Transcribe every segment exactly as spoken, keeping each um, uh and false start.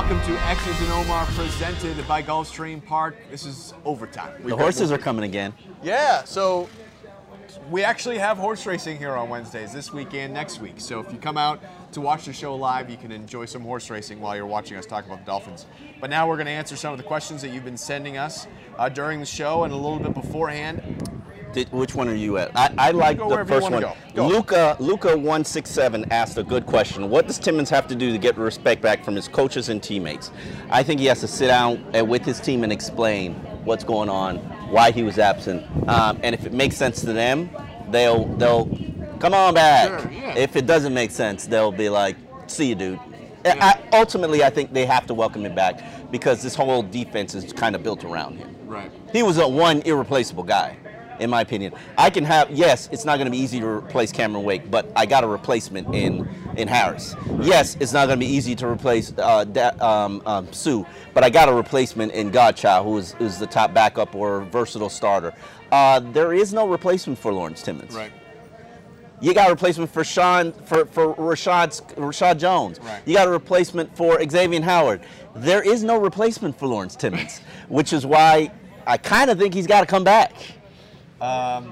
Welcome to X's and Omar presented by Gulfstream Park. This is overtime. We've the horses are coming again. Yeah, so we actually have horse racing here on Wednesdays, this week and next week. So if you come out to watch the show live, you can enjoy some horse racing while you're watching us talk about the Dolphins. But now we're going to answer some of the questions that you've been sending us uh, during the show and a little bit beforehand. Did, which one are you at? I, I like the first one. Go. Go. Luca Luca one six seven asked a good question. What does Timmons have to do to get respect back from his coaches and teammates? I think he has to sit down with his team and explain what's going on, why he was absent, um, and if it makes sense to them, they'll they'll come on back. Sure, yeah. If it doesn't make sense, they'll be like, "See you, dude." Yeah. I, ultimately, I think they have to welcome him back because this whole defense is kind of built around him. Right. He was a one irreplaceable guy. In my opinion, I can have, yes, it's not going to be easy to replace Cameron Wake, but I got a replacement in in Harris. Yes, it's not going to be easy to replace uh, da, um, um, Sue, but I got a replacement in Godchild, who is, is the top backup or versatile starter. Uh, there is no replacement for Lawrence Timmons. Right. You got a replacement for Sean for for Rashad Rashad Jones. Right. You got a replacement for Xavier Howard. There is no replacement for Lawrence Timmons, which is why I kind of think he's got to come back. Um,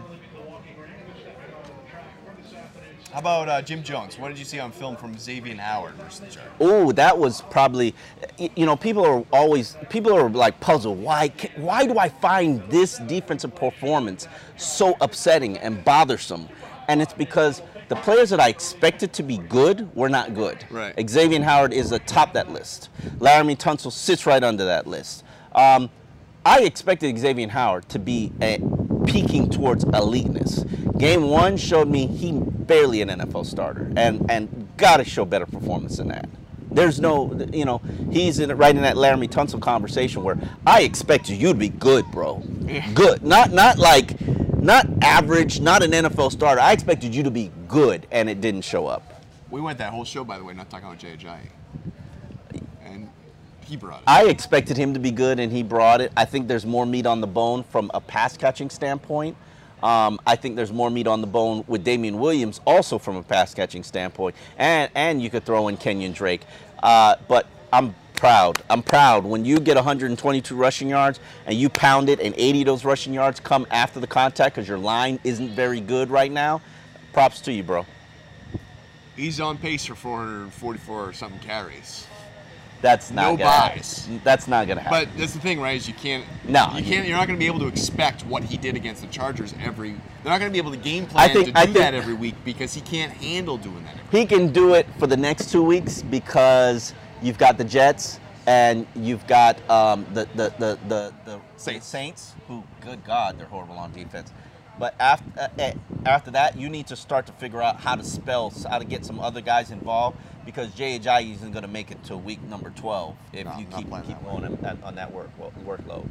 how about uh, Jim Jones? What did you see on film from Xavier Howard versus the Chargers? Oh, that was probably, you know, people are always, people are like puzzled. Why, why do I find this defensive performance so upsetting and bothersome? And it's because the players that I expected to be good were not good. Right. Xavier Howard is atop that list. Laramie Tunsil sits right under that list. Um, I expected Xavier Howard to be a peaking towards eliteness. Game one showed me he barely an N F L starter, and and got to show better performance than that. There's no, you know, he's in right in that Laramie Tunsil conversation where I expected you to be good, bro. Yeah. Good, not not like, not average, not an N F L starter. I expected you to be good, and it didn't show up. We went that whole show, by the way, not talking about Jay Ajayi. And he brought it. I expected him to be good, and he brought it. I think there's more meat on the bone from a pass-catching standpoint. Um, I think there's more meat on the bone with Damian Williams, also from a pass-catching standpoint. And and you could throw in Kenyon Drake. Uh, but I'm proud. I'm proud when you get one hundred twenty-two rushing yards and you pound it, and eighty of those rushing yards come after the contact because your line isn't very good right now. Props to you, bro. He's on pace for four hundred forty-four or something carries. That's not no gonna bias. happen. That's not gonna happen. But that's the thing, right? Is you can't. No, you can't. You're not going to be able to expect what he did against the Chargers every. They're not going to be able to game plan I think, to do I think, that every week because he can't handle doing that. Every he can do it for the next two weeks because you've got the Jets and you've got um, the, the the the the Saints. Saints, who, good God, they're horrible on defense. But after uh, after that, you need to start to figure out how to spell, how to get some other guys involved, because Jay Ajayi isn't going to make it to week number twelve if No, you not keep playing keep that going on that, on that work workload.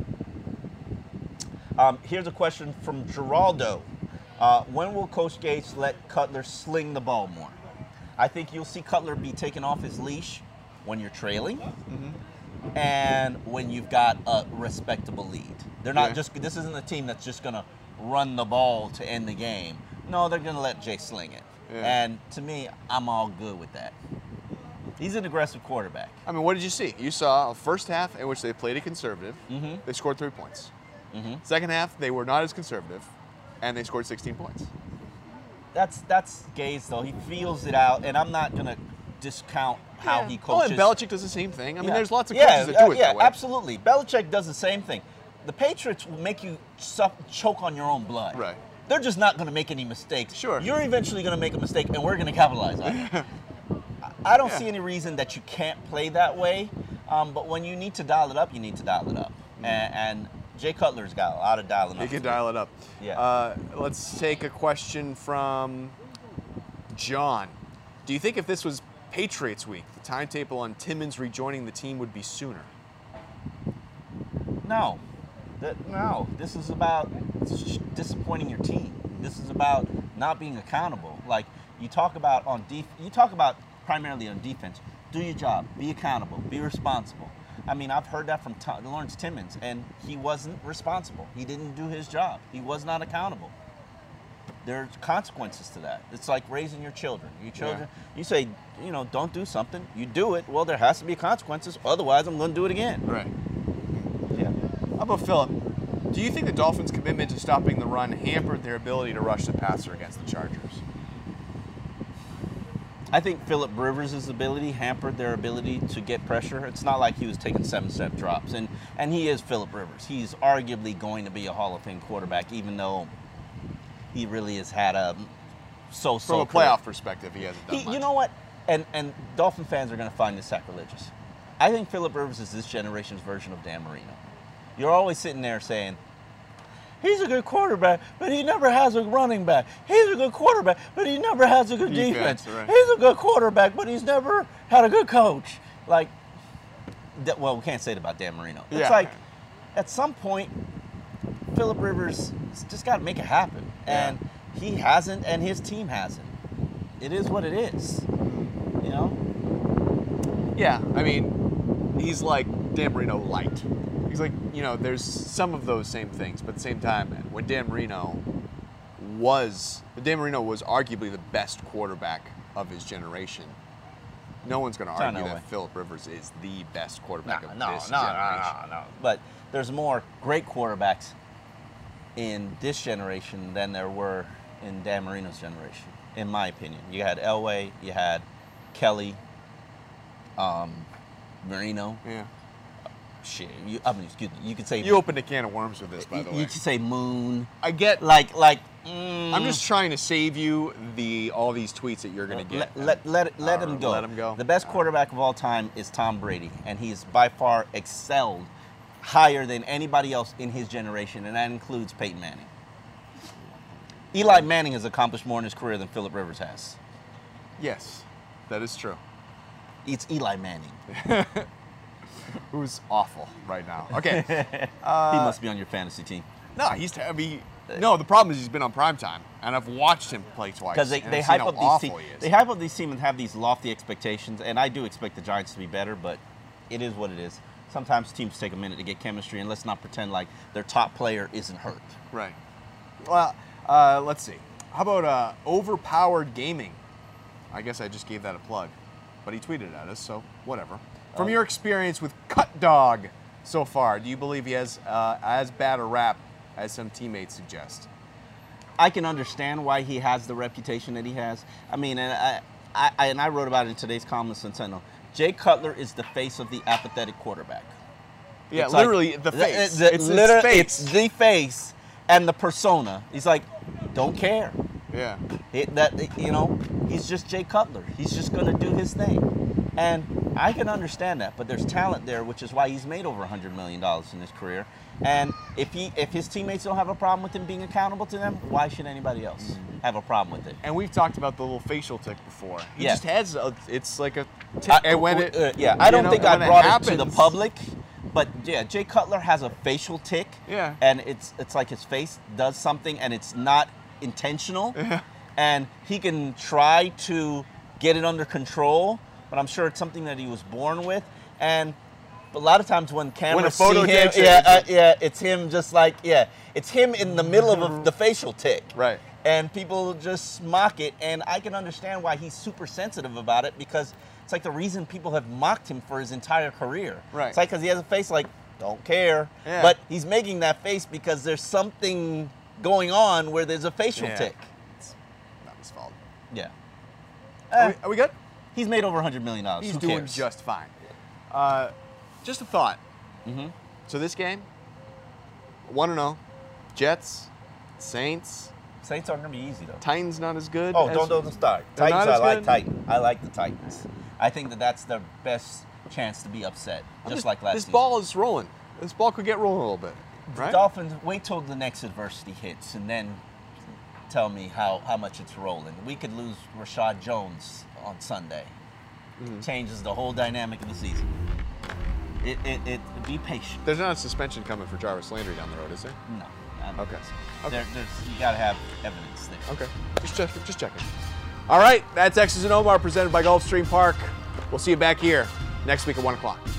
Um, here's a question from Geraldo. Uh, when will Coach Gates let Cutler sling the ball more? I think you'll see Cutler be taken off his leash when you're trailing, mm-hmm. and when you've got a respectable lead. They're not Yeah. just. This isn't a team that's just going to run the ball to end the game. No, they're going to let Jay sling it. Yeah. And to me, I'm all good with that. He's an aggressive quarterback. I mean, what did you see? You saw a first half in which they played it conservative. Mm-hmm. They scored three points. Mm-hmm. Second half, they were not as conservative, and they scored sixteen points. That's that's Gaze, though. He feels it out, and I'm not going to discount how yeah. he Oh, coaches. and Belichick does the same thing. I mean, Yeah. there's lots of yeah, coaches that do uh, it yeah, that way. absolutely. Belichick does the same thing. The Patriots will make you suck, choke on your own blood. Right. They're just not going to make any mistakes. Sure. You're eventually going to make a mistake, and we're going to capitalize on it. I don't Yeah. see any reason that you can't play that way, um, but when you need to dial it up, you need to dial it up. Mm-hmm. And, and Jay Cutler's got a lot of dialing up. You can dial it up. Yeah. Uh, let's take a question from John. Do you think if this was Patriots week, the timetable on Timmons rejoining the team would be sooner? No. That, no. This is about disappointing your team. This is about not being accountable. Like you talk about on def- you talk about primarily on defense. Do your job. Be accountable. Be responsible. I mean, I've heard that from T- Lawrence Timmons, and he wasn't responsible. He didn't do his job. He was not accountable. there's consequences to that. It's like raising your children. Your children, yeah. you say, you know, don't do something. You do it. Well, there has to be consequences. Otherwise, I'm going to do it again. Right. Yeah. How about Philip? Do you think the Dolphins' commitment to stopping the run hampered their ability to rush the passer against the Chargers? I think Philip Rivers' ability hampered their ability to get pressure. It's not like he was taking seven-step drops. And, and he is Philip Rivers. He's arguably going to be a Hall of Fame quarterback, even though he really has had a so-so From a playoff career. perspective, he hasn't done he, much. You know what? And, and Dolphin fans are going to find this sacrilegious. I think Philip Rivers is this generation's version of Dan Marino. You're always sitting there saying, he's a good quarterback, but he never has a running back. He's a good quarterback, but he never has a good defense. defense. Right. He's a good quarterback, but he's never had a good coach. Like, that, well, we can't say it about Dan Marino. It's yeah. like, at some point, Philip Rivers just got to make it happen. Yeah. And he hasn't, and his team hasn't. It is what it is, you know? Yeah, I mean, he's like Dan Marino light. He's like, you know, there's some of those same things, but at the same time, when Dan Marino was, Dan Marino was arguably the best quarterback of his generation. No one's going to argue no that way. Philip Rivers is the best quarterback No, of no, this no, generation. no, no, no. But there's more great quarterbacks in this generation than there were in Dan Marino's generation, in my opinion. You had Elway, you had Kelly, um, Marino. Yeah. Shit, you, I mean, excuse me, you could say You opened a can of worms with this, by you, the way. you could say Moon. I get. Like, like. Mm, I'm just trying to save you the all these tweets that you're going to get. Let let let, it, let All him right, go. let him go. The best quarterback of all time is Tom Brady, and he's by far excelled higher than anybody else in his generation, and that includes Peyton Manning. Eli Manning has accomplished more in his career than Philip Rivers has. Yes, that is true. It's Eli Manning. Who's awful right now. Okay. he Uh, must be on your fantasy team. no, he's. I mean, no, the problem is he's been on primetime, and I've watched him play twice. Because they, and they I've seen hype how up these awful teams. he is. They hype up these teams and have these lofty expectations, and I do expect the Giants to be better, but it is what it is. Sometimes teams take a minute to get chemistry, and let's not pretend like their top player isn't hurt. Right. Well, uh, let's see. How about uh, Overpowered Gaming? I guess I just gave that a plug, but he tweeted at us, so whatever. From Oh. your experience with Cut Dog so far, do you believe he has uh, as bad a rap as some teammates suggest? I can understand why he has the reputation that he has. I mean, and I, I, and I wrote about it in today's column in Sentinel. Jay Cutler is the face of the apathetic quarterback. Yeah, It's like- literally the face. the- it's literally, his face. it's the face and the persona. He's like, don't care. yeah. It, that you know, he's just Jay Cutler. He's just gonna do his thing, and I can understand that. But there's talent there, which is why he's made over a hundred million dollars in his career. And if he, if his teammates don't have a problem with him being accountable to them, why should anybody else have a problem with it? And we've talked about the little facial tick before. He Yeah. just has. A, it's like a tick. I, and when it, uh, yeah, I you don't know, think I when brought it, to the happens- public, but yeah, Jay Cutler has a facial tick. Yeah. And it's it's like his face does something, and it's not intentional. Yeah. And he can try to get it under control, but I'm sure it's something that he was born with. And a lot of times when cameras photo see him, takes it, yeah, it's- uh, yeah, it's him just like yeah, it's him in the middle of a, the facial tick. Right. And people just mock it, and I can understand why he's super sensitive about it, because it's like the reason people have mocked him for his entire career. Right. It's like because he has a face like, don't care. Yeah. But he's making that face because there's something going on where there's a facial Yeah. tick. It's not his fault. Yeah. Are Eh, we, are we good? he's made over a hundred million dollars. He's Who doing cares? just fine. Uh, just a thought. Mm-hmm. So this game, one and zero, Jets, Saints, Saints aren't gonna be easy though. Titans not as good. Oh, as- don't don't start. They're Titans, not I as like good? Titans. I like the Titans. I think that that's their best chance to be upset, just This- like last This season. ball is rolling. This ball could get rolling a little bit, right? Dolphins, wait till the next adversity hits and then tell me how, how much it's rolling. We could lose Rashad Jones on Sunday. Mm-hmm. Changes the whole dynamic of the season. It, it, it, be patient. There's not a suspension coming for Jarvis Landry down the road, is there? No. I don't Okay. think so. Okay. There, there's, you got to have evidence there. Okay. Just check, just checking. All right, that's X's and Omar presented by Gulfstream Park. We'll see you back here next week at one o'clock.